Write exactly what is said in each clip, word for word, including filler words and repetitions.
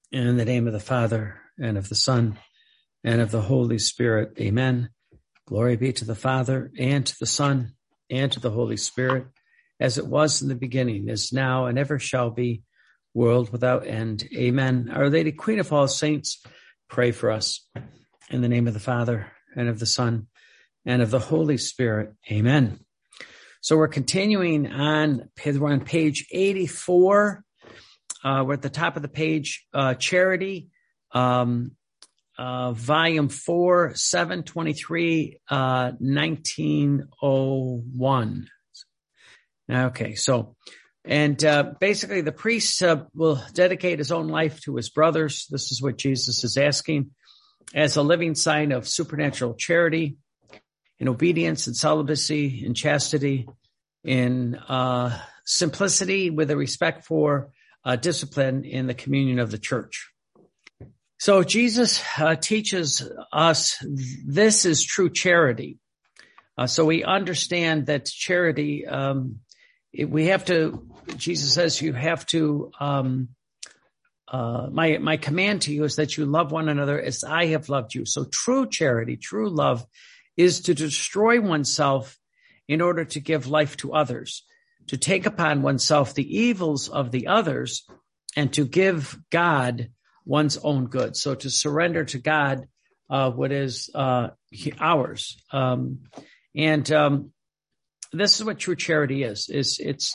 In the name of the Father, and of the Son, and of the Holy Spirit. Amen. Glory be to the Father, and to the Son, and to the Holy Spirit, as it was in the beginning, is now, and ever shall be, world without end. Amen. Our Lady, Queen of all saints, pray for us. In the name of the Father, and of the Son, and of the Holy Spirit. Amen. So we're continuing on, we're on page eighty-four. Uh, we're at the top of the page, uh, Charity, um, uh, volume four, seven twenty-three, uh, nineteen oh one. Okay. So, and, uh, basically the priest, uh, will dedicate his own life to his brothers. This is what Jesus is asking as a living sign of supernatural charity in obedience and celibacy, in chastity, in, uh, simplicity with a respect for Uh, discipline in the communion of the church. So Jesus uh, teaches us this is true charity. Uh, so we understand that charity, um, it, we have to, Jesus says you have to, um, uh, my, my command to you is that you love one another as I have loved you. So true charity, true love is to destroy oneself in order to give life to others, to take upon oneself the evils of the others, and to give God one's own good. So to surrender to God uh, what is uh, ours. Um, and um, this is what true charity is. Is it's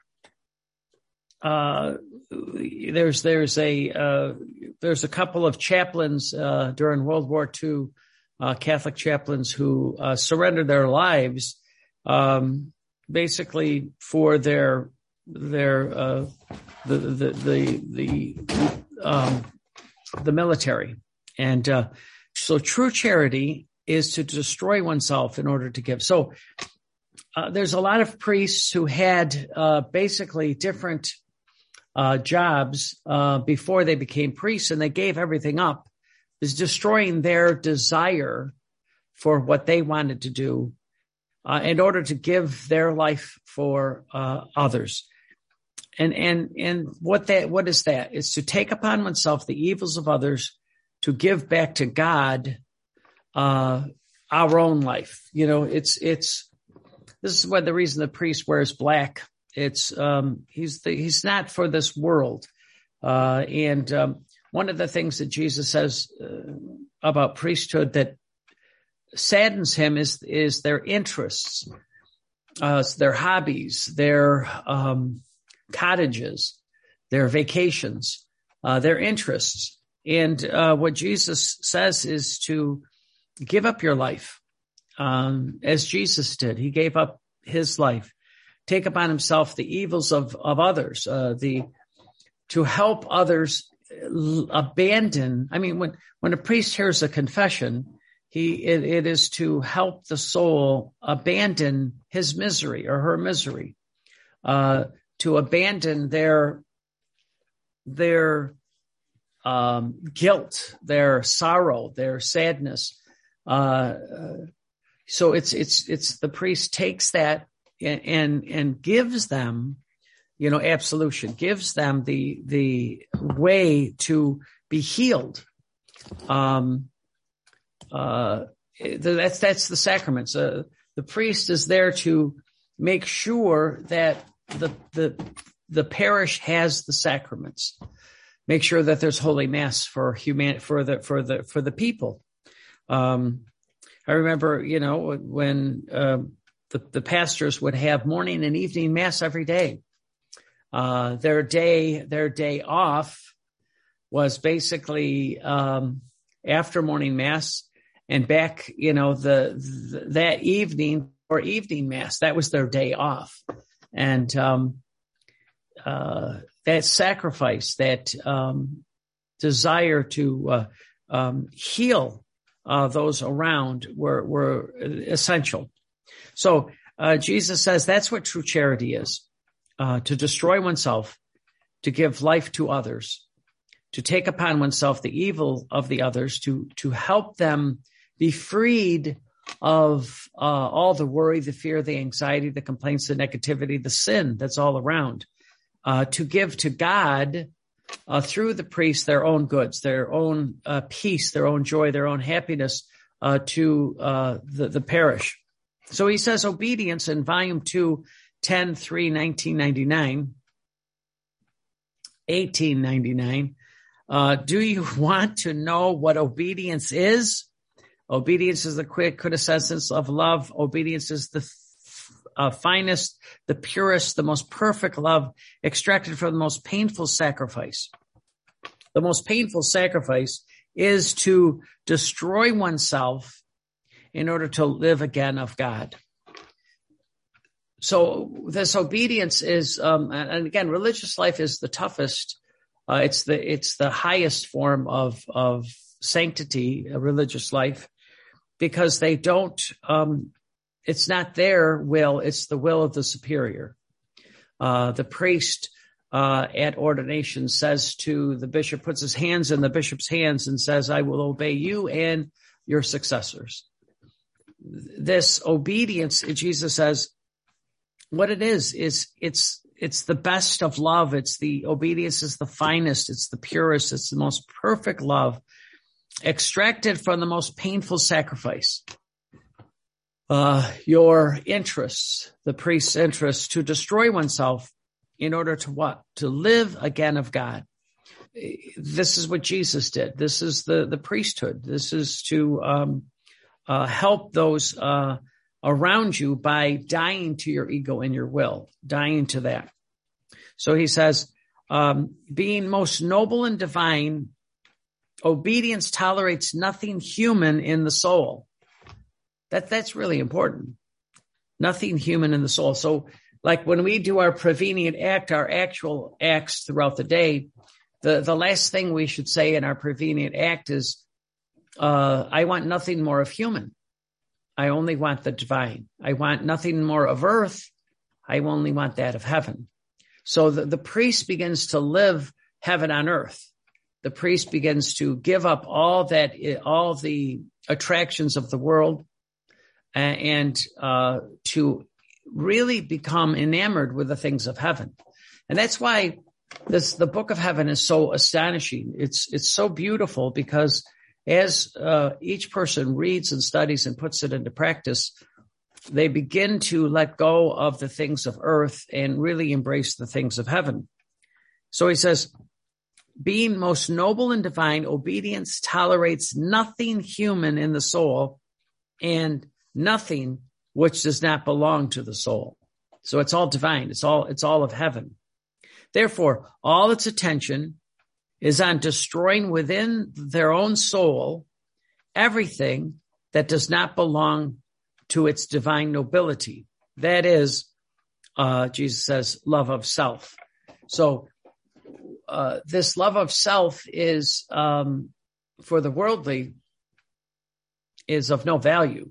uh, there's there's a uh, there's a couple of chaplains uh, during World War Two, uh, Catholic chaplains who uh, surrendered their lives. Um, basically for their, their, uh, the, the, the, the, um, the military. And, uh, so true charity is to destroy oneself in order to give. So, uh, there's a lot of priests who had, uh, basically different, uh, jobs, uh, before they became priests, and they gave everything up, is destroying their desire for what they wanted to do. Uh, in order to give their life for uh, others. And and and what that what is that? It's to take upon oneself the evils of others, to give back to God uh, our own life. You know, it's it's this is what the reason the priest wears black. It's um, he's the, he's not for this world. Uh, and um, one of the things that Jesus says uh, about priesthood that saddens him is is their interests, uh, their hobbies, their um, cottages, their vacations, uh, their interests. And uh, what Jesus says is to give up your life, um, as Jesus did. He gave up his life, take upon himself the evils of of others, uh, the to help others abandon. I mean, when when a priest hears a confession, He, it, it is to help the soul abandon his misery or her misery, uh, to abandon their, their, um, guilt, their sorrow, their sadness. Uh, so it's, it's, it's the priest takes that and, and, and gives them, you know, absolution, gives them the, the way to be healed. Um, Uh, that's, that's the sacraments. Uh, the priest is there to make sure that the, the, the parish has the sacraments, make sure that there's Holy Mass for human, for the, for the, for the people. Um, I remember, you know, when, uh, the, the pastors would have morning and evening Mass every day. Uh, their day, their day off was basically, um, after morning Mass. And back, you know, the, the that evening or evening Mass, that was their day off. And um, uh, that sacrifice, that um, desire to uh, um, heal uh, those around were, were essential. So uh, Jesus says that's what true charity is, uh, to destroy oneself, to give life to others, to take upon oneself the evil of the others, to to help them be freed of uh, all the worry, the fear, the anxiety, the complaints, the negativity, the sin that's all around, uh, to give to God uh, through the priest their own goods, their own uh, peace, their own joy, their own happiness uh, to uh, the, the parish. So he says obedience in volume two, ten three nineteen ninety-nine, eighteen ninety-nine. Uh, do you want to know what obedience is? Obedience is the quintessence of love. Obedience is the uh, finest, the purest, the most perfect love extracted from the most painful sacrifice. The most painful sacrifice is to destroy oneself in order to live again of God. So this obedience is, um, and again, religious life is the toughest. Uh, it's the it's the highest form of of sanctity, a religious life, because they don't. Um, it's not their will; it's the will of the superior. Uh, the priest uh, at ordination says to the bishop, puts his hands in the bishop's hands, and says, "I will obey you and your successors." This obedience, Jesus says, what it is is it's. It's the best of love. It's the obedience is the finest. It's the purest. It's the most perfect love extracted from the most painful sacrifice. Uh, your interests, the priest's interests, to destroy oneself in order to what? To live again of God. This is what Jesus did. This is the, the priesthood. This is to um, uh, help those uh around you by dying to your ego and your will, dying to that. So he says, um, being most noble and divine, obedience tolerates nothing human in the soul. That, that's really important. Nothing human in the soul. So like when we do our prevenient act, our actual acts throughout the day, the, the last thing we should say in our prevenient act is, uh, I want nothing more of human. I only want the divine. I want nothing more of earth. I only want that of heaven. So the, the priest begins to live heaven on earth. The priest begins to give up all that, all the attractions of the world, and uh, to really become enamored with the things of heaven. And that's why this the Book of Heaven is so astonishing. It's it's so beautiful because as uh, each person reads and studies and puts it into practice, they begin to let go of the things of earth and really embrace the things of heaven. So he says, being most noble and divine, obedience tolerates nothing human in the soul and nothing which does not belong to the soul. So it's all divine. It's all, it's all of heaven. Therefore, all its attention is on destroying within their own soul everything that does not belong to its divine nobility. That is, uh, Jesus says, love of self. So uh, this love of self is, um, for the worldly, is of no value.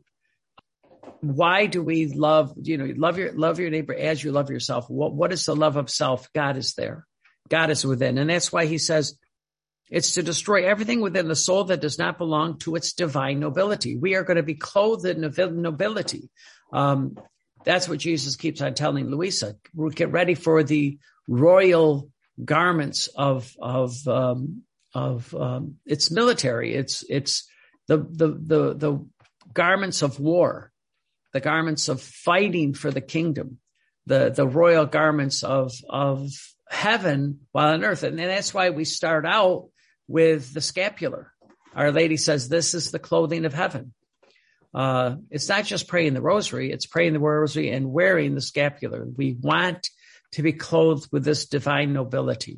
Why do we love, you know, love your, love your neighbor as you love yourself? What, what is the love of self? God is there. God is within. And that's why he says it's to destroy everything within the soul that does not belong to its divine nobility. We are going to be clothed in nobility. Um, that's what Jesus keeps on telling Louisa. We'll get ready for the royal garments of, of, um, of, um, it's military. It's, it's the, the, the, the garments of war, the garments of fighting for the kingdom, the, the royal garments of, of heaven while on earth. And that's why we start out with the scapular. Our Lady says, this is the clothing of heaven. Uh, it's not just praying the rosary, it's praying the rosary and wearing the scapular. We want to be clothed with this divine nobility.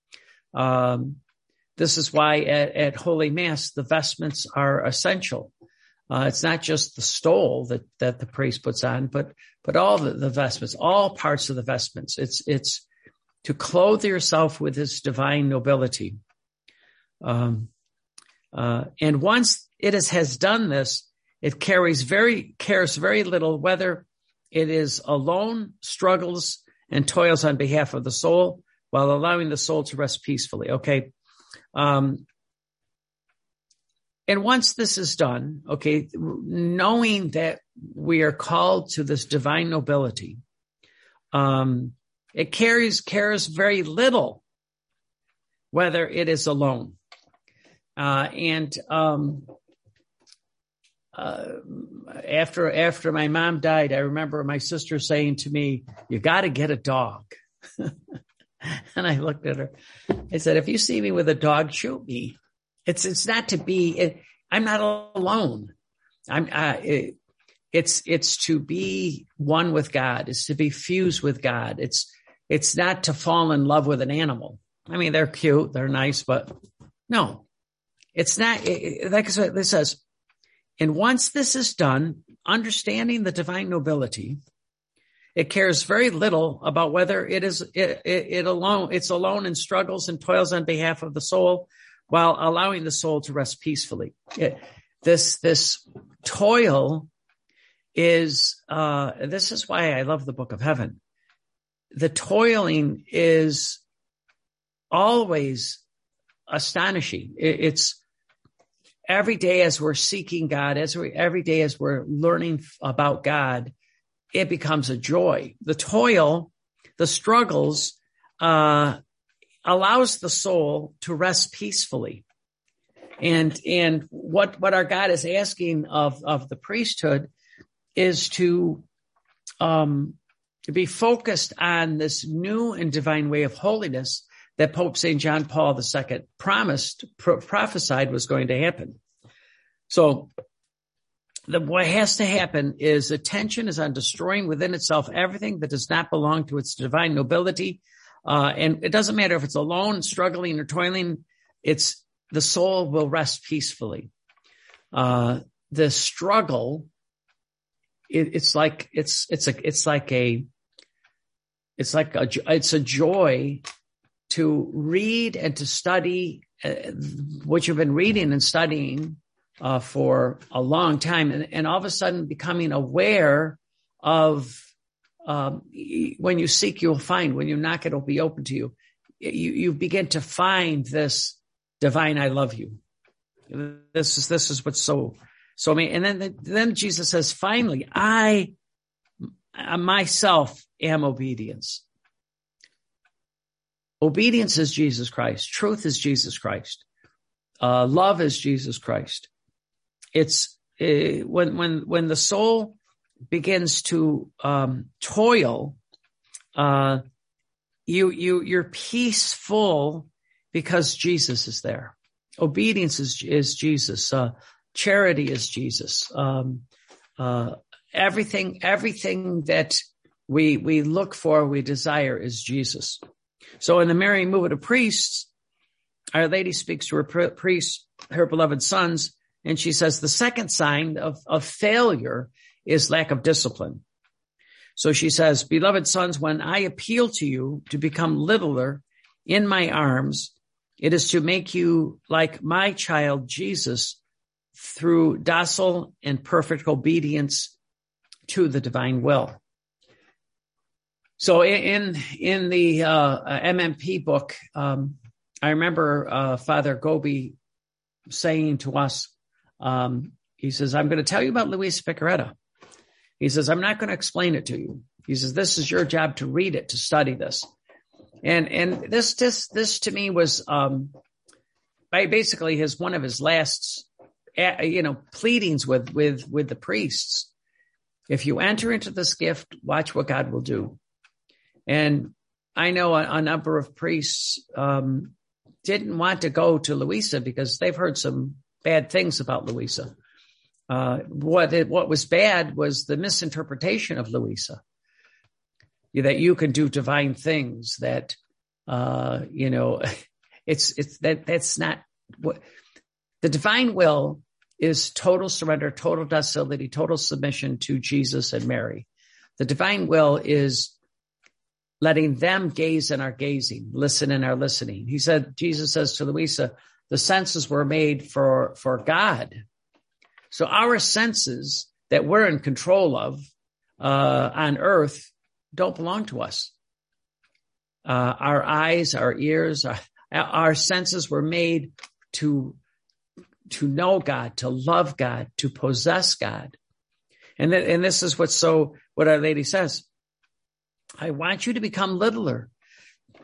Um, this is why at, at Holy Mass, the vestments are essential. Uh, it's not just the stole that, that the priest puts on, but, but all the, the vestments, all parts of the vestments. It's, it's to clothe yourself with this divine nobility. Um, uh, and once it is, has done this, it carries very, cares very little whether it is alone, struggles and toils on behalf of the soul while allowing the soul to rest peacefully. Okay. Um, and once this is done, okay, knowing that we are called to this divine nobility, um, it carries, cares very little whether it is alone. Uh, and um, uh, after after my mom died, I remember my sister saying to me, "You got to get a dog." And I looked at her. I said, "If you see me with a dog, shoot me. It's it's not to be. It, I'm not alone. I'm. Uh, it, it's it's to be one with God. It's to be fused with God. It's it's not to fall in love with an animal. I mean, they're cute, they're nice, but no." It's not, like this says, and once this is done, understanding the divine nobility, it cares very little about whether it is it, it, it alone, it's alone and struggles and toils on behalf of the soul while allowing the soul to rest peacefully. It, this, this toil is, uh, this is why I love the Book of Heaven. The toiling is always astonishing. It, it's, Every day as we're seeking God, as we, every day as we're learning about God, it becomes a joy. The toil, the struggles, uh, allows the soul to rest peacefully. And, and what, what our God is asking of, of the priesthood is to, um, to be focused on this new and divine way of holiness that Pope Saint John Paul the Second promised, pro- prophesied was going to happen. So the, what has to happen is attention is on destroying within itself everything that does not belong to its divine nobility. Uh, and it doesn't matter if it's alone, struggling or toiling, it's the soul will rest peacefully. Uh, the struggle, it, it's like, it's, it's a, it's like a, it's like a, it's a joy to read and to study uh, what you've been reading and studying uh, for a long time, and, and all of a sudden becoming aware of um, when you seek, you'll find. When you knock, it'll be open to you. You, you begin to find this divine "I love you." This is this is what's so so. I mean, and then then Jesus says, "Finally, I myself am obedience." Obedience is Jesus Christ. Truth is Jesus Christ. Uh, love is Jesus Christ. It's uh, when when when the soul begins to um, toil, uh, you you you're peaceful because Jesus is there. Obedience is is Jesus. Uh, charity is Jesus. Um, uh, everything everything that we we look for, we desire, is Jesus. So in the marrying movement of priests, Our Lady speaks to her priests, her beloved sons, and she says the second sign of, of failure is lack of discipline. So she says, "Beloved sons, when I appeal to you to become littler in my arms, it is to make you like my child Jesus through docile and perfect obedience to the divine will." So in in the uh, M M P book, um, I remember uh, Father Gobi saying to us, um, he says, "I'm going to tell you about Luisa Piccarreta." He says, "I'm not going to explain it to you." He says, "This is your job to read it, to study this." And and this this this to me was um, basically his one of his last, you know, pleadings with with with the priests. If you enter into this gift, watch what God will do. And I know a, a number of priests um, didn't want to go to Luisa because they've heard some bad things about Luisa. Uh, what it, what was bad was the misinterpretation of Luisa, that you can do divine things. That uh, you know, it's it's that that's not what the divine will is. Total surrender, total docility, total submission to Jesus and Mary. The divine will is letting them gaze in our gazing, listen in our listening. He said, Jesus says to Luisa, the senses were made for, for God. So our senses that we're in control of uh, on earth don't belong to us. Uh, our eyes, our ears, our, our senses were made to, to know God, to love God, to possess God. And, th- and this is what's so, what Our Lady says. I want you to become littler.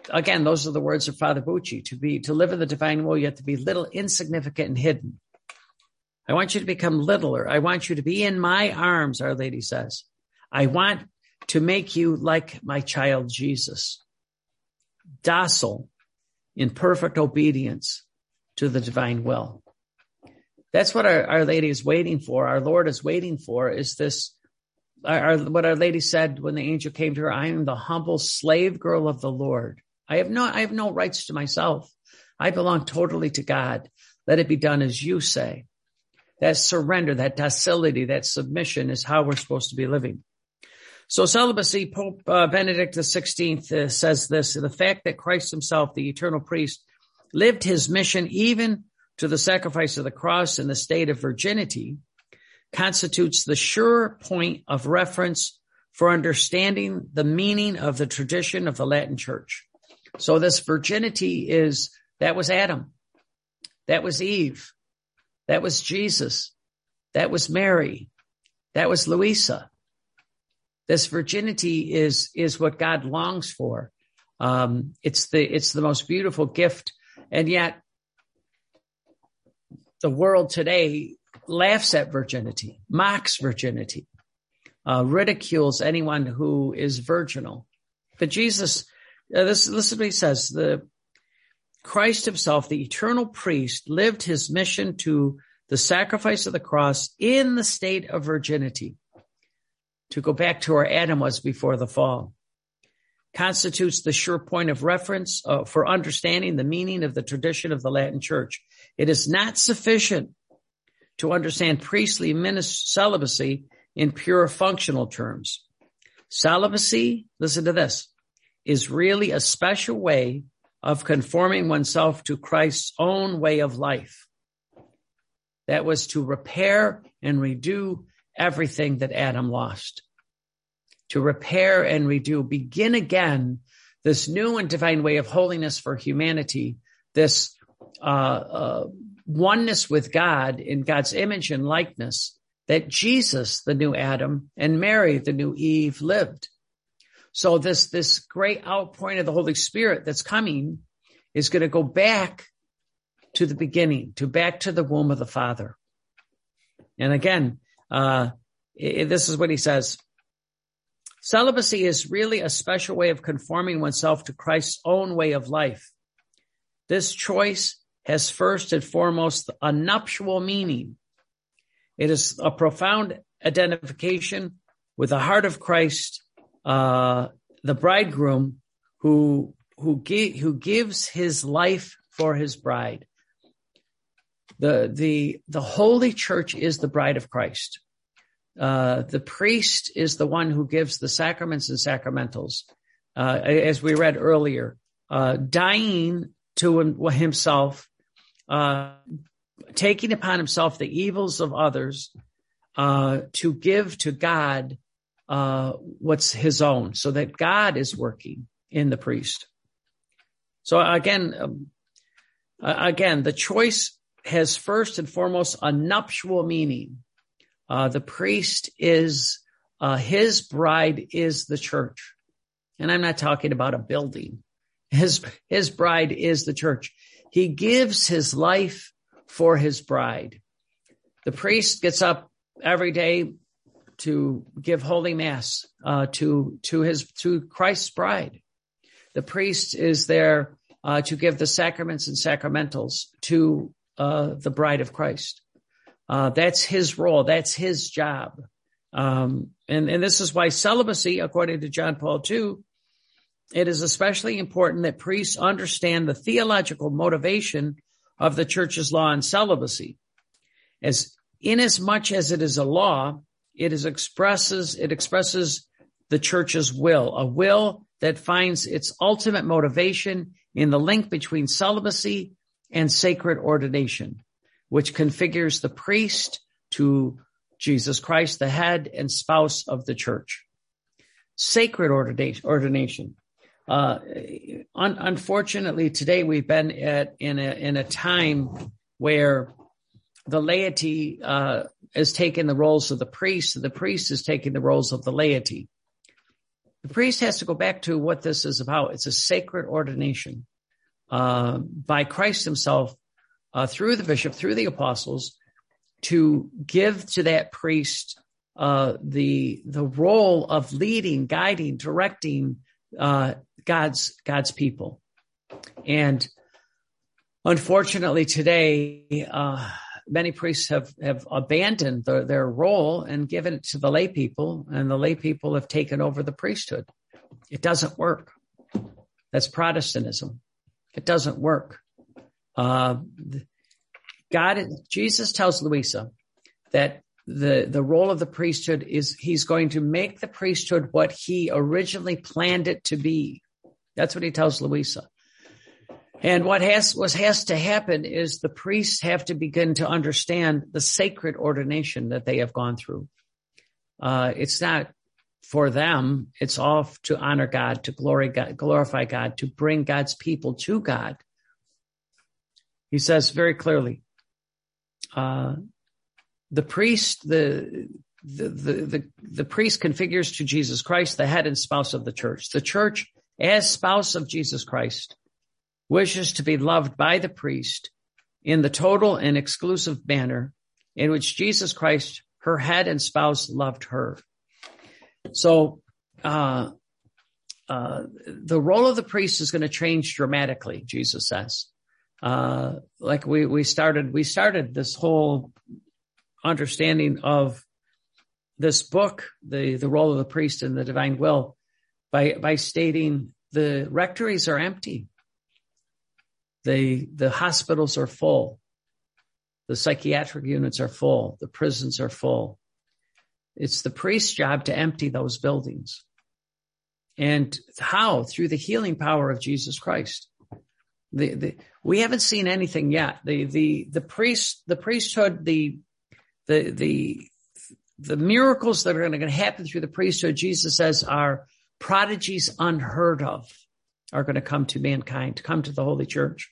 again, those are the words of Father Bucci. To be, to live in the divine will, you have to be little, insignificant, and hidden. I want you to become littler. I want you to be in my arms, Our Lady says. I want to make you like my child Jesus, docile in perfect obedience to the divine will. That's what our, our Lady is waiting for. Our Lord is waiting for is this, our, what Our Lady said when the angel came to her, I am the humble slave girl of the Lord. I have no, I have no rights to myself. I belong totally to God. Let it be done as you say. That surrender, that docility, that submission is how we're supposed to be living. So celibacy, Pope uh, Benedict the sixteenth uh, says this, the fact that Christ himself, the eternal priest, lived his mission even to the sacrifice of the cross in the state of virginity constitutes the sure point of reference for understanding the meaning of the tradition of the Latin Church. So this virginity is, that was Adam, that was Eve, that was Jesus, that was Mary, that was Louisa. This virginity is, is what God longs for. Um, it's the, it's the most beautiful gift. And yet the world today laughs at virginity, mocks virginity, uh, ridicules anyone who is virginal. But Jesus, uh, this, listen to what he says, the Christ himself, the eternal priest, lived his mission to the sacrifice of the cross in the state of virginity. To go back to where Adam was before the fall, constitutes the sure point of reference uh, for understanding the meaning of the tradition of the Latin Church. It is not sufficient to understand priestly celibacy in pure functional terms. Celibacy, listen to this, is really a special way of conforming oneself to Christ's own way of life. That was to repair and redo everything that Adam lost. To repair and redo, begin again this new and divine way of holiness for humanity, this uh, uh, oneness with God in God's image and likeness that Jesus, the new Adam, and Mary, the new Eve, lived. So this, this great outpouring of the Holy Spirit that's coming is going to go back to the beginning, to back to the womb of the Father. And again, uh, it, this is what he says. Celibacy is really a special way of conforming oneself to Christ's own way of life. This choice has first and foremost a nuptial meaning. It is a profound identification with the heart of Christ, uh, the bridegroom who, who, gi- who gives his life for his bride. The, the, the Holy Church is the bride of Christ. Uh, the priest is the one who gives the sacraments and sacramentals. Uh, as we read earlier, uh, dying to himself, uh, taking upon himself the evils of others, uh, to give to God, uh, what's his own, so that God is working in the priest. So again, um, again, the choice has first and foremost a nuptial meaning. Uh, the priest is, uh, his bride is the church. And I'm not talking about a building. His, his bride is the church. He gives his life for his bride. The priest gets up every day to give Holy Mass, uh, to, to his, to Christ's bride. The priest is there, uh, to give the sacraments and sacramentals to, uh, the bride of Christ. Uh, that's his role. That's his job. Um, and, and this is why celibacy, according to John Paul the Second, it is especially important that priests understand the theological motivation of the church's law on celibacy. As inasmuch as it is a law, it is expresses, it expresses the church's will, a will that finds its ultimate motivation in the link between celibacy and sacred ordination, which configures the priest to Jesus Christ, the head and spouse of the church. Sacred ordination. ordination. Uh, un- unfortunately, today we've been at in a in a time where the laity uh, is taking the roles of the priest, and the priest is taking the roles of the laity. The priest has to go back to what this is about. It's a sacred ordination uh, by Christ himself uh, through the bishop, through the apostles, to give to that priest uh, the the role of leading, guiding, directing uh, God's God's people. And unfortunately, today, uh, many priests have have abandoned the, their role and given it to the lay people, and the lay people have taken over the priesthood. It doesn't work. That's Protestantism. It doesn't work. Uh, God, Jesus tells Louisa that the, the role of the priesthood is he's going to make the priesthood what he originally planned it to be. That's what he tells Louisa. And what has, what has to happen is the priests have to begin to understand the sacred ordination that they have gone through. Uh, it's not for them. It's all to honor God, to glory God, glorify God, to bring God's people to God. He says very clearly, uh, the priest, the, the, the, the, the priest configures to Jesus Christ, the head and spouse of the church. The church, as spouse of Jesus Christ, wishes to be loved by the priest in the total and exclusive manner in which Jesus Christ, her head and spouse, loved her. So, uh, uh, the role of the priest is going to change dramatically, Jesus says. Uh, like we, we started, we started this whole understanding of this book, the, the role of the priest in the divine will, by, by stating the rectories are empty. The, the hospitals are full. The psychiatric units are full. The prisons are full. It's the priest's job to empty those buildings. And how? Through the healing power of Jesus Christ. The, the, we haven't seen anything yet. The, the, the priest, the priesthood, the, the, the, the miracles that are going to happen through the priesthood, Jesus says, are prodigies unheard of, are going to come to mankind, come to the Holy Church.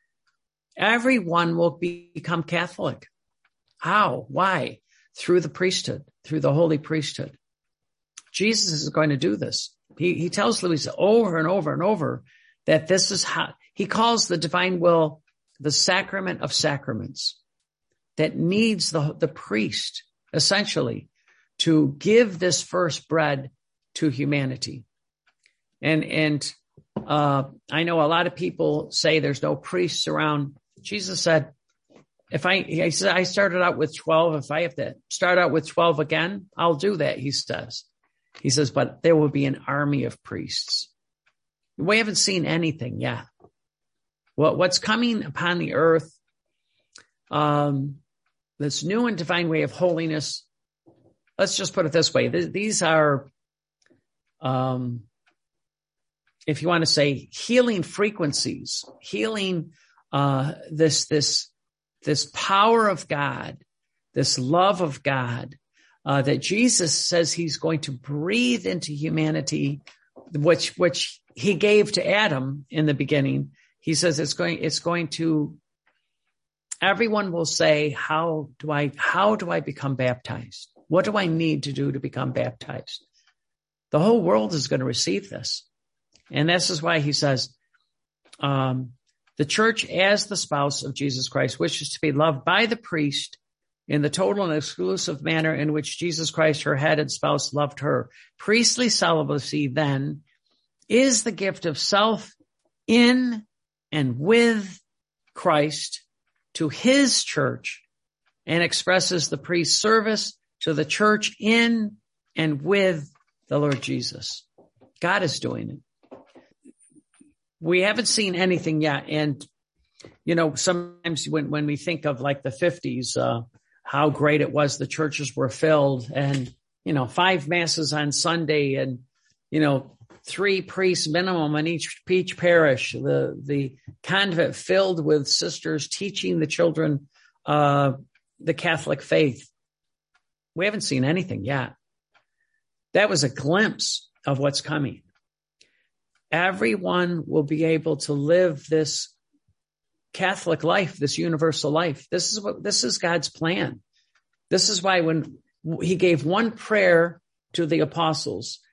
Everyone will be, become Catholic. How? Why? Through the priesthood, through the holy priesthood. Jesus is going to do this. He, he tells Louisa over and over and over that this is how he calls the divine will the sacrament of sacraments, that needs the, the priest essentially to give this first bread to humanity. And, and, uh, I know a lot of people say there's no priests around. Jesus said, if I, he said, I started out with twelve. If I have to start out with twelve again, I'll do that. He says, he says, but there will be an army of priests. We haven't seen anything yet. What, what's coming upon the earth, um, this new and divine way of holiness. Let's just put it this way. These are, um, if you want to say healing frequencies, healing, uh, this, this, this power of God, this love of God, uh, that Jesus says he's going to breathe into humanity, which, which he gave to Adam in the beginning. He says it's going, it's going to, everyone will say, how do I, how do I become baptized? What do I need to do to become baptized? The whole world is going to receive this. And this is why he says, um, the church as the spouse of Jesus Christ wishes to be loved by the priest in the total and exclusive manner in which Jesus Christ, her head and spouse, loved her. Priestly celibacy, then, is the gift of self in and with Christ to his church, and expresses the priest's service to the church in and with the Lord Jesus. God is doing it. We haven't seen anything yet. And, you know, sometimes when, when we think of like the fifties, uh, how great it was, the churches were filled and, you know, five masses on Sunday and, you know, three priests minimum in each, each parish, the, the convent filled with sisters teaching the children, uh, the Catholic faith. We haven't seen anything yet. That was a glimpse of what's coming. Everyone will be able to live this Catholic life, this universal life. This is what, this is God's plan. This is why when he gave one prayer to the apostles,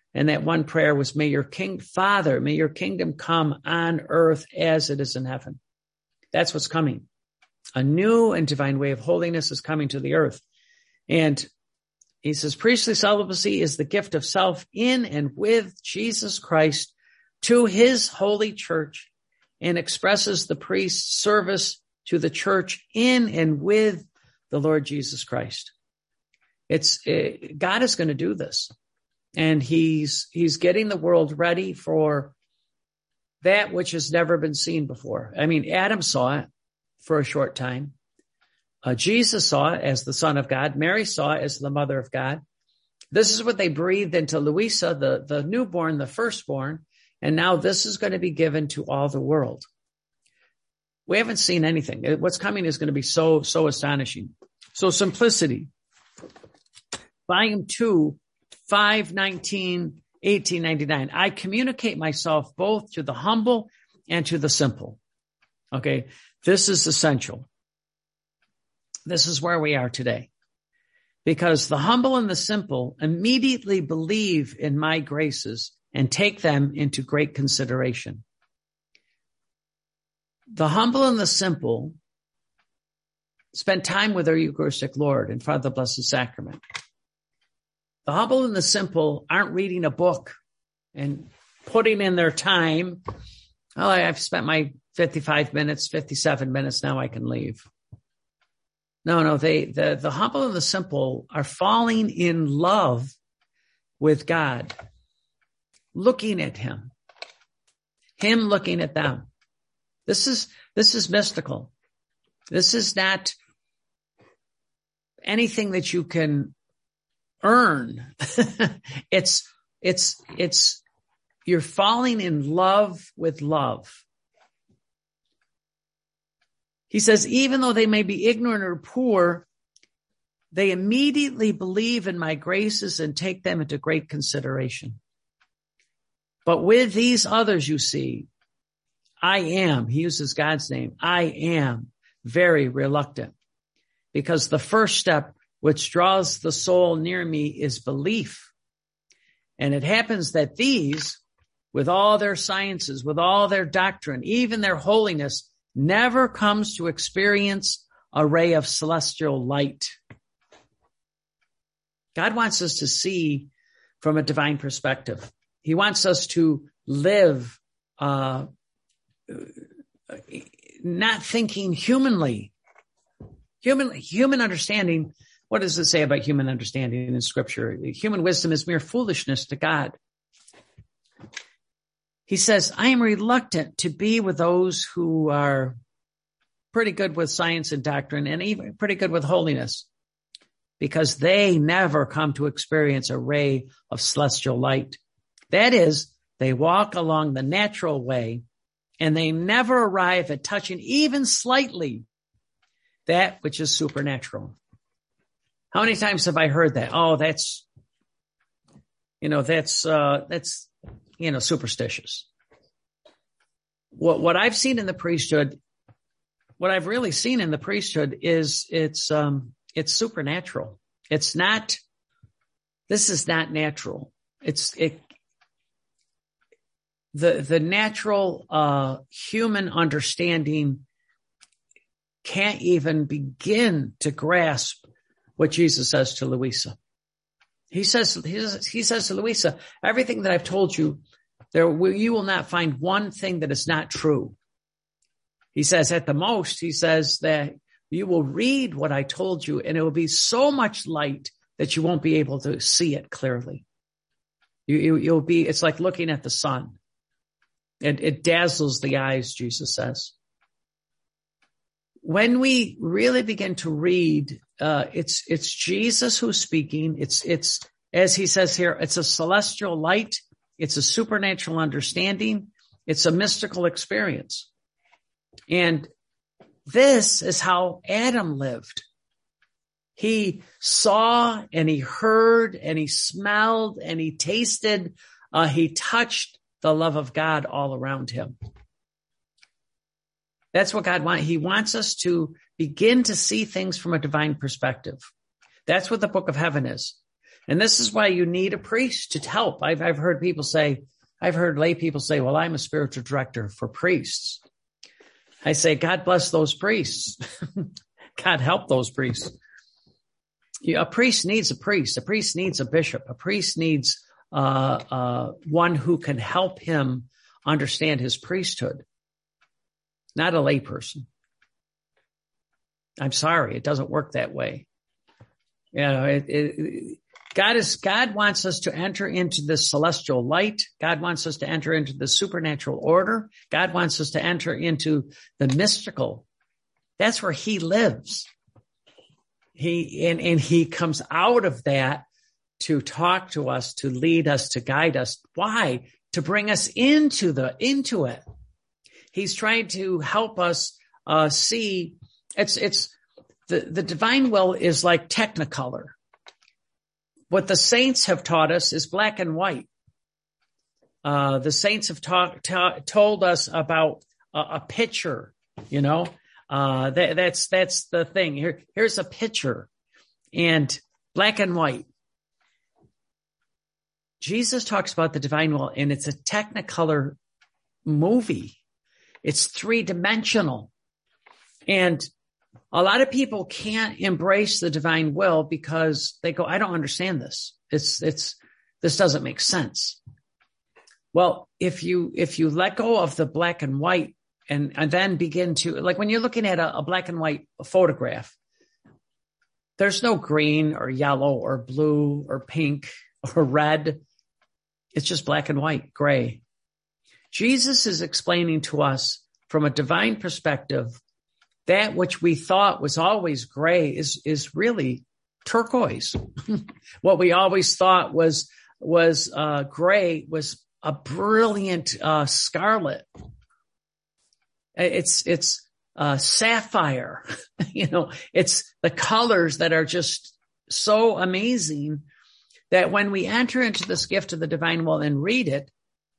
And that one prayer was, may your king, Father, may your kingdom come on earth as it is in heaven. That's what's coming. A new and divine way of holiness is coming to the earth. And he says, priestly celibacy is the gift of self in and with Jesus Christ to his holy church, and expresses the priest's service to the church in and with the Lord Jesus Christ. It's it, God is going to do this, and he's he's getting the world ready for that which has never been seen before. I mean, Adam saw it for a short time. Uh, Jesus saw it as the Son of God. Mary saw it as the Mother of God. This is what they breathed into Louisa, the, the newborn, the firstborn. And now this is going to be given to all the world. We haven't seen anything. What's coming is going to be so, so astonishing. So Simplicity, volume two, five nineteen, eighteen ninety-nine. I communicate myself both to the humble and to the simple. Okay. This is essential. This is where we are today, because the humble and the simple immediately believe in my graces and take them into great consideration. The humble and the simple spend time with our Eucharistic Lord in front of the Blessed Sacrament. The humble and the simple aren't reading a book and putting in their time. Oh, I've spent my fifty-five minutes, fifty-seven minutes. Now I can leave. No, no, they, the, the humble and the simple are falling in love with God, looking at him, him looking at them. This is, this is mystical. This is not anything that you can earn. it's, it's, it's, you're falling in love with love. He says, even though they may be ignorant or poor, they immediately believe in my graces and take them into great consideration. But with these others, you see, I am, he uses God's name, I am very reluctant, because the first step which draws the soul near me is belief. And it happens that these, with all their sciences, with all their doctrine, even their holiness, never comes to experience a ray of celestial light. God wants us to see from a divine perspective. He wants us to live uh, not thinking humanly. Human, human understanding, what does it say about human understanding in Scripture? Human wisdom is mere foolishness to God. He says, I am reluctant to be with those who are pretty good with science and doctrine and even pretty good with holiness, because they never come to experience a ray of celestial light. That is, they walk along the natural way and they never arrive at touching even slightly that which is supernatural. How many times have I heard that? Oh, that's, you know, that's, uh, that's, you know, superstitious. What, what I've seen in the priesthood, what I've really seen in the priesthood is it's, um, it's supernatural. It's not, this is not natural. It's, it, the, the natural, uh, human understanding can't even begin to grasp what Jesus says to Louisa. He says, he says, he says to Louisa, everything that I've told you, there, you will not find one thing that is not true. He says, at the most, he says that you will read what I told you and it will be so much light that you won't be able to see it clearly. You, you, you'll be, it's like looking at the sun. It, it dazzles the eyes, Jesus says. When we really begin to read, uh, it's, it's Jesus who's speaking. It's, it's, as he says here, it's a celestial light. It's a supernatural understanding. It's a mystical experience. And this is how Adam lived. He saw and he heard and he smelled and he tasted. Uh, he touched the love of God all around him. That's what God wants. He wants us to begin to see things from a divine perspective. That's what the Book of Heaven is. And this is why you need a priest to help. I've, I've heard people say, I've heard lay people say, well, I'm a spiritual director for priests. I say, God bless those priests. God help those priests. A priest needs a priest. A priest needs a bishop. A priest needs uh, uh, one who can help him understand his priesthood, not a layperson. I'm sorry, it doesn't work that way. You know, it, it, God is God wants us to enter into this celestial light. God wants us to enter into the supernatural order. God wants us to enter into the mystical. That's where he lives. He and, and he comes out of that to talk to us, to lead us, to guide us. Why? To bring us into the into it. He's trying to help us uh, see. It's it's the the divine will is like Technicolor. What the saints have taught us is black and white. Uh, the saints have taught, ta- told us about a, a picture, you know, uh, that, that's, that's the thing. Here, here's a picture and black and white. Jesus talks about the divine will, and it's a Technicolor movie. It's three dimensional. And a lot of people can't embrace the divine will because they go, I don't understand this. It's, it's, this doesn't make sense. Well, if you, if you let go of the black and white and, and then begin to, like when you're looking at a, a black and white photograph, there's no green or yellow or blue or pink or red. It's just black and white, gray. Jesus is explaining to us from a divine perspective that which we thought was always gray is, is really turquoise. What we always thought was, was, uh, gray was a brilliant, uh, scarlet. It's, it's, uh, sapphire. You know, it's the colors that are just so amazing that when we enter into this gift of the divine will and read it,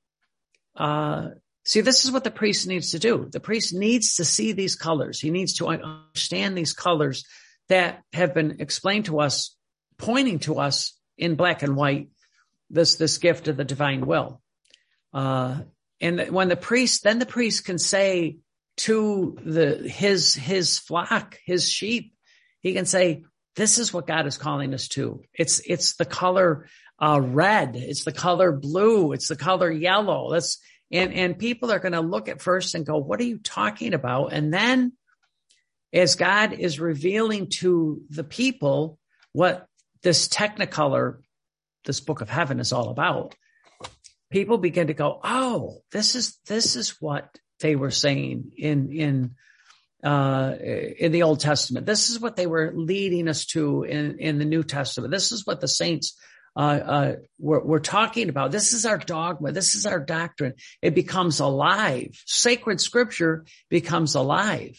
uh, see, this is what the priest needs to do. The priest needs to see these colors. He needs to understand these colors that have been explained to us, pointing to us in black and white, this, this gift of the divine will. Uh, and when the priest, then the priest can say to the, his, his flock, his sheep, he can say, this is what God is calling us to. It's, it's the color, uh, red. It's the color blue. It's the color yellow. That's, And, and people are going to look at first and go, what are you talking about? And then as God is revealing to the people what this Technicolor, this book of heaven is all about, people begin to go, oh, this is, this is what they were saying in, in, uh, in the Old Testament. This is what they were leading us to in, in the New Testament. This is what the saints Uh, uh, we're, we're talking about. This is our dogma. This is our doctrine. It becomes alive. Sacred scripture becomes alive.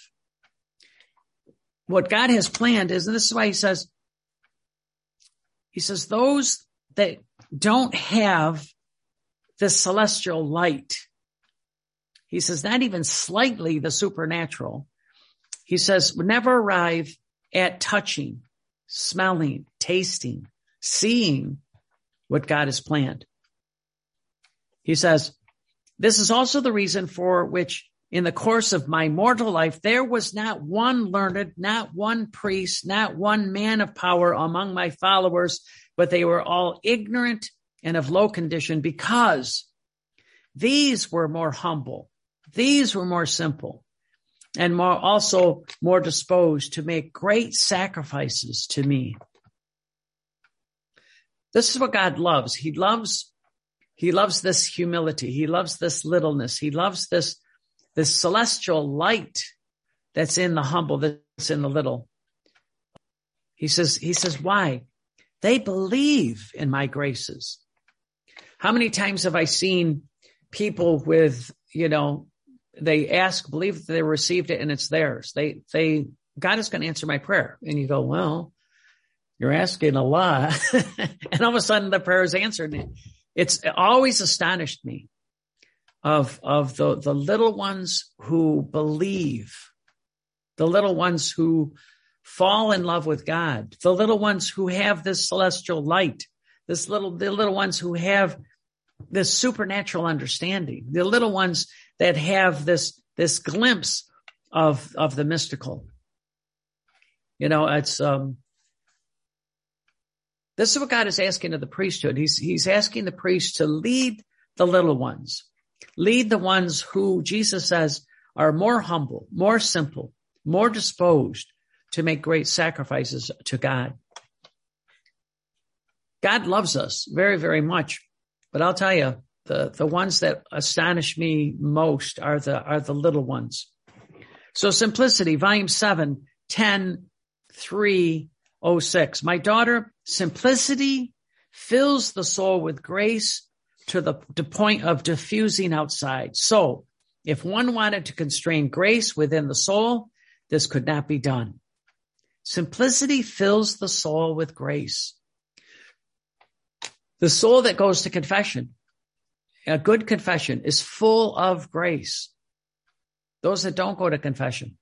What God has planned is, and this is why he says, he says, those that don't have this celestial light, he says, not even slightly the supernatural, he says, would never arrive at touching, smelling, tasting, seeing what God has planned. He says, this is also the reason for which in the course of my mortal life, there was not one learned, not one priest, not one man of power among my followers, but they were all ignorant and of low condition, because these were more humble. These were more simple and more also more disposed to make great sacrifices to me. This is what God loves. He loves, he loves this humility. He loves this littleness. He loves this, this celestial light that's in the humble, that's in the little. He says, he says, why? They believe in my graces. How many times have I seen people with, you know, they ask, believe that they received it and it's theirs. They, they, God is going to answer my prayer. And you go, well, you're asking a lot. And all of a sudden the prayer is answered. It's always astonished me of, of the, the little ones who believe, the little ones who fall in love with God, the little ones who have this celestial light, this little, the little ones who have this supernatural understanding, the little ones that have this, this glimpse of, of the mystical. You know, it's, um, this is what God is asking of the priesthood. He's, he's asking the priests to lead the little ones, lead the ones who Jesus says are more humble, more simple, more disposed to make great sacrifices to God. God loves us very, very much. But I'll tell you, the, the ones that astonish me most are the, are the little ones. So Simplicity, volume seven, ten, three oh six. My daughter, simplicity fills the soul with grace to the, the point of diffusing outside. So if one wanted to constrain grace within the soul, this could not be done. Simplicity fills the soul with grace. The soul that goes to confession, a good confession, is full of grace. Those that don't go to confession,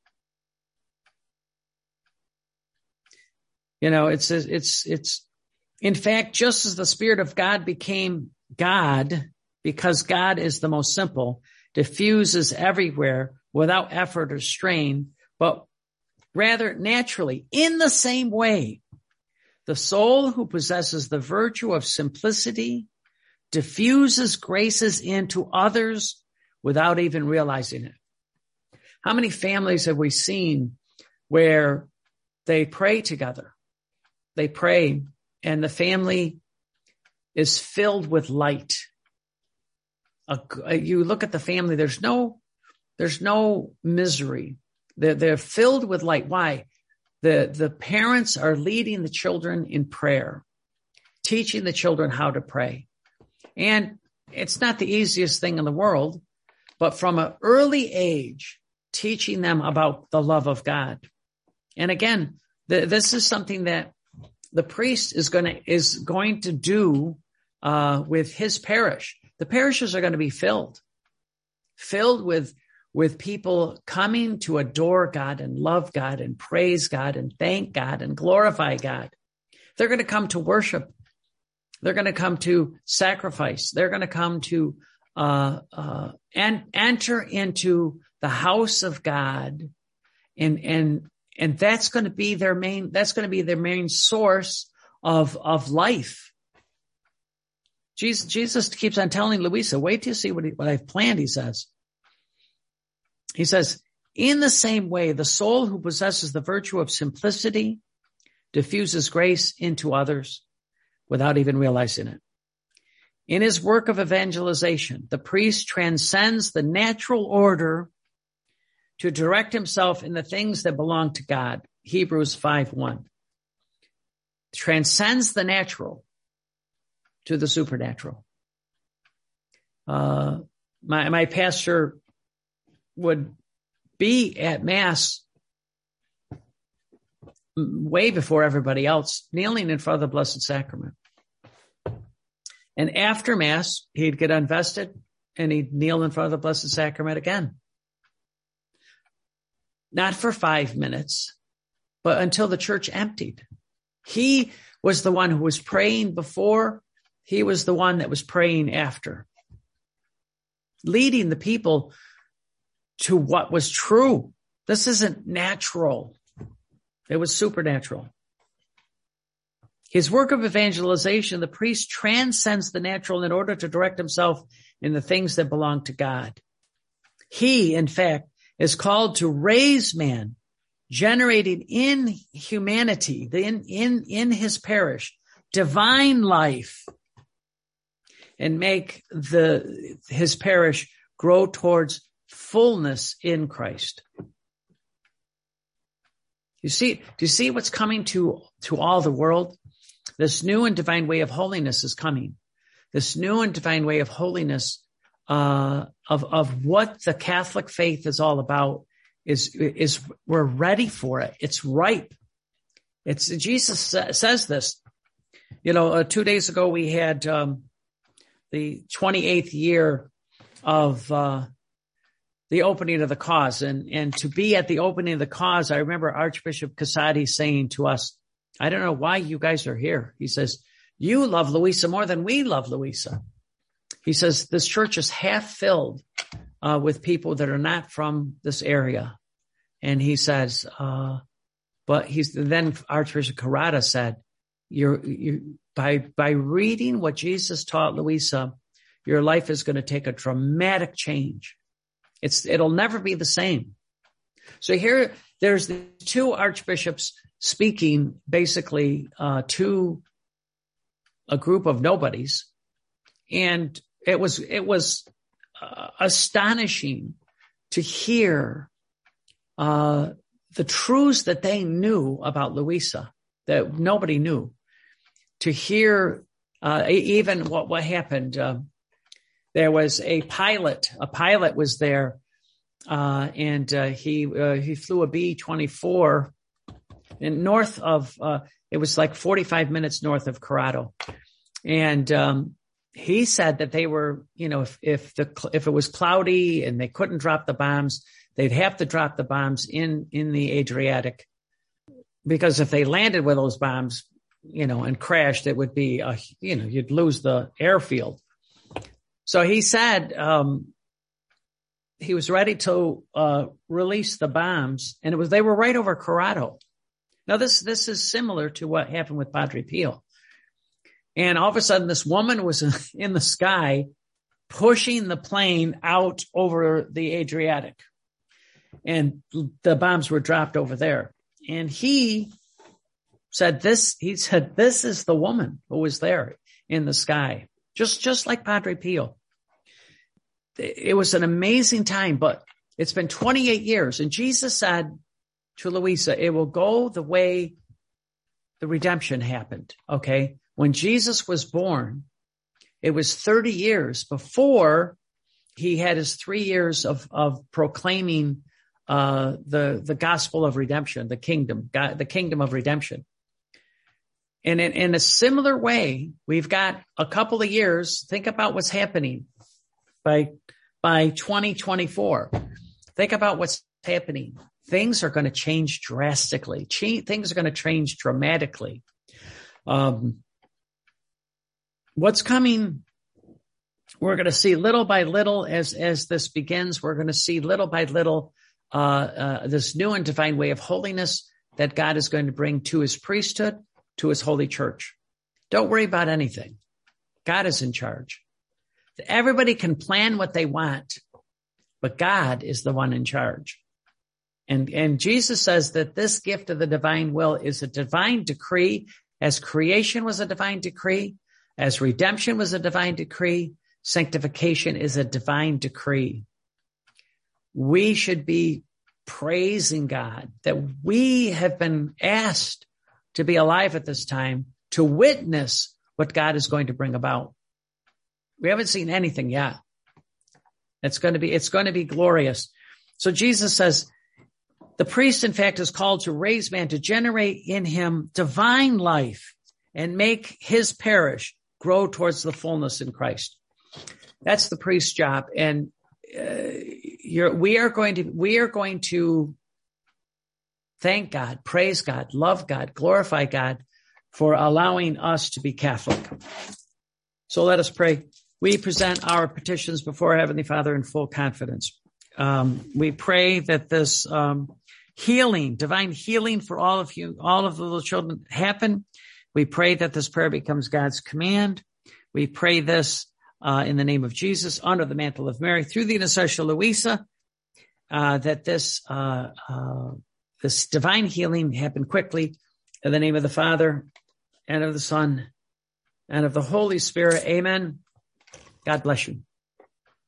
you know, it's, it's, it's, in fact, just as the Spirit of God became God, because God is the most simple, diffuses everywhere without effort or strain, but rather naturally, in the same way, the soul who possesses the virtue of simplicity diffuses graces into others without even realizing it. How many families have we seen where they pray together? They pray and the family is filled with light. You look at the family, there's no, there's no misery. They're, they're filled with light. Why? The, the parents are leading the children in prayer, teaching the children how to pray. And it's not the easiest thing in the world, but from an early age, teaching them about the love of God. And again, the, this is something that the priest is going to, is going to do, uh, with his parish. The parishes are going to be filled, filled with with people coming to adore God and love God and praise God and thank God and glorify God. They're going to come to worship. They're going to come to sacrifice. They're going to come to uh, uh, and enter into the house of God, and and and that's going to be their main. That's going to be their main source of of life. Jesus, Jesus keeps on telling Louisa, "Wait till you see what he, what I've planned." He says. He says, in the same way, the soul who possesses the virtue of simplicity diffuses grace into others without even realizing it. In his work of evangelization, the priest transcends the natural order to direct himself in the things that belong to God. Hebrews five one. Transcends the natural to the supernatural. Uh, my, my pastor would be at Mass way before everybody else, kneeling in front of the Blessed Sacrament. And after Mass, he'd get unvested and he'd kneel in front of the Blessed Sacrament again. Not for five minutes, but until the church emptied. He was the one who was praying before. He was the one that was praying after, leading the people to what was true. This isn't natural. It was supernatural. His work of evangelization, the priest transcends the natural in order to direct himself in the things that belong to God. He, in fact, is called to raise man, generating in humanity, in, in, in his parish, divine life, and make the, his parish grow towards fullness in Christ. You see, do you see what's coming to, to all the world? This new and divine way of holiness is coming. This new and divine way of holiness, uh, of, of what the Catholic faith is all about is, is we're ready for it. It's ripe. It's, Jesus says this, you know, uh, two days ago we had, um, the twenty-eighth year of, uh, the opening of the cause, and, and to be at the opening of the cause, I remember Archbishop Casati saying to us, I don't know why you guys are here. He says, You love Louisa more than we love Louisa. He says, this church is half filled uh, with people that are not from this area. And he says, uh, but he's then Archbishop Kurata said, you're, you by, by reading what Jesus taught Louisa, your life is going to take a dramatic change. It's, it'll never be the same. So here, there's the two archbishops speaking basically uh, to a group of nobodies. And it was, it was uh, astonishing to hear uh, the truths that they knew about Louisa that nobody knew. To hear uh, even what, what happened. Uh, there was a pilot, a pilot was there, uh, and uh, he, uh, he flew a B twenty-four in north of, uh, it was like forty-five minutes north of Corrado. And, um, he said that they were, you know, if, if the, if it was cloudy and they couldn't drop the bombs, they'd have to drop the bombs in, in the Adriatic, because if they landed with those bombs, you know, and crashed, it would be, a, you know, you'd lose the airfield. So he said, um, he was ready to, uh, release the bombs, and it was, they were right over Corrado. Now this, this is similar to what happened with Padre Pio. And all of a sudden, this woman was in the sky pushing the plane out over the Adriatic. And the bombs were dropped over there. And he said this, he said, this is the woman who was there in the sky. Just, just like Padre Pio. It was an amazing time, but it's been twenty-eight years. And Jesus said to Louisa, it will go the way the redemption happened. Okay. When Jesus was born, it was thirty years before he had his three years of, of proclaiming, uh, the, the gospel of redemption, the kingdom, God, the kingdom of redemption. And in, in a similar way, we've got a couple of years. Think about what's happening by, by twenty twenty-four. Think about what's happening. Things are going to change drastically. Ch- things are going to change dramatically. Um, what's coming, we're going to see little by little as, as this begins, we're going to see little by little, uh, uh, this new and divine way of holiness that God is going to bring to his priesthood, to his holy church. Don't worry about anything. God is in charge. Everybody can plan what they want, but God is the one in charge. And, and Jesus says that this gift of the divine will is a divine decree, as creation was a divine decree, as redemption was a divine decree, sanctification is a divine decree. We should be praising God that we have been asked to be alive at this time to witness what God is going to bring about. We haven't seen anything yet. It's going to be, it's going to be glorious. So Jesus says, the priest, in fact, is called to raise man, to generate in him divine life and make his parish grow towards the fullness in Christ. That's the priest's job. And uh, you're, we are going to, we are going to thank God, praise God, love God, glorify God for allowing us to be Catholic. So let us pray. We present our petitions before Heavenly Father in full confidence. Um, we pray that this um, healing, divine healing for all of you, all of the little children happen. We pray that this prayer becomes God's command. We pray this uh, in the name of Jesus, under the mantle of Mary, through the intercession of Louisa, uh, that this uh, uh, this divine healing happen quickly. In the name of the Father, and of the Son, and of the Holy Spirit. Amen. God bless you.